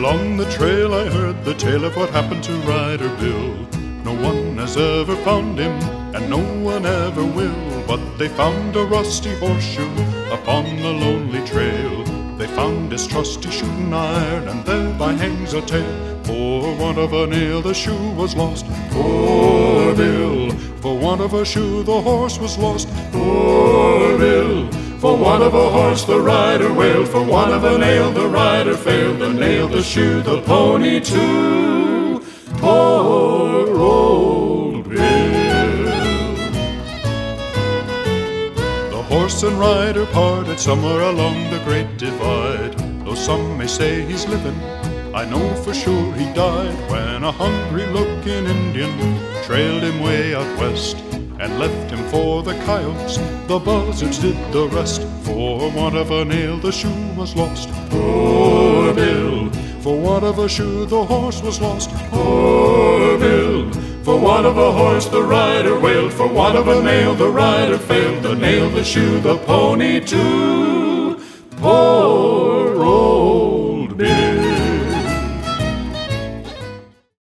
Along the trail I heard the tale of what happened to Rider Bill. No one has ever found him, and no one ever will. But they found a rusty horseshoe upon the lonely trail. They found his trusty shooting iron, and thereby hangs a tale. For want of a nail the shoe was lost. Poor Bill, for want of a shoe the horse was lost. Poor Bill, for want of a horse the rider wailed. For want of a nail the rider failed. The nail, the shoe, the pony too. Poor old Bill. The horse and rider parted somewhere along the Great Divide. Though some may say he's living, I know for sure he died when a hungry-looking Indian trailed him way out west and left him for the coyotes. The buzzards did the rest. For want of a nail the shoe was lost. Poor Bill, for want of a shoe the horse was lost. Poor Bill, for want of a horse the rider wailed. For want of a nail the rider failed. The nail, the shoe, the pony too.